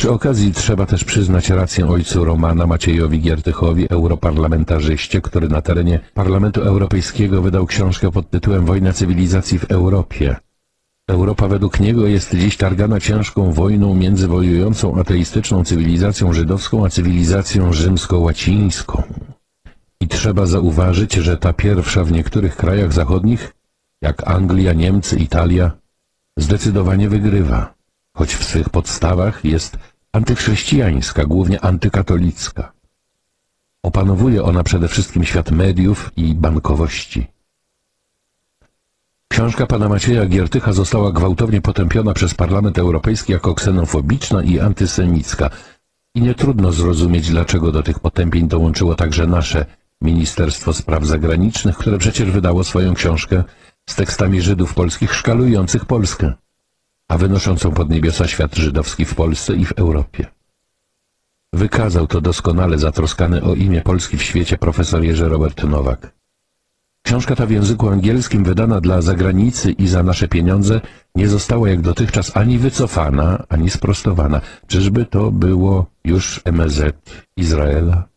Przy okazji trzeba też przyznać rację ojcu Romana, Maciejowi Giertychowi, europarlamentarzyście, który na terenie Parlamentu Europejskiego wydał książkę pod tytułem Wojna cywilizacji w Europie. Europa według niego jest dziś targana ciężką wojną między wojującą ateistyczną cywilizacją żydowską a cywilizacją rzymsko-łacińską. I trzeba zauważyć, że ta pierwsza w niektórych krajach zachodnich, jak Anglia, Niemcy, Italia, zdecydowanie wygrywa, choć w swych podstawach jest antychrześcijańska, głównie antykatolicka. Opanowuje ona przede wszystkim świat mediów i bankowości. Książka pana Macieja Giertycha została gwałtownie potępiona przez Parlament Europejski jako ksenofobiczna i antysemicka. I nie trudno zrozumieć, dlaczego do tych potępień dołączyło także nasze Ministerstwo Spraw Zagranicznych, które przecież wydało swoją książkę z tekstami Żydów polskich szkalujących Polskę, a wynoszącą pod niebiosa świat żydowski w Polsce i w Europie. Wykazał to doskonale zatroskany o imię Polski w świecie profesor Jerzy Robert Nowak. Książka ta w języku angielskim, wydana dla zagranicy i za nasze pieniądze, nie została jak dotychczas ani wycofana, ani sprostowana. Czyżby to było już MSZ Izraela?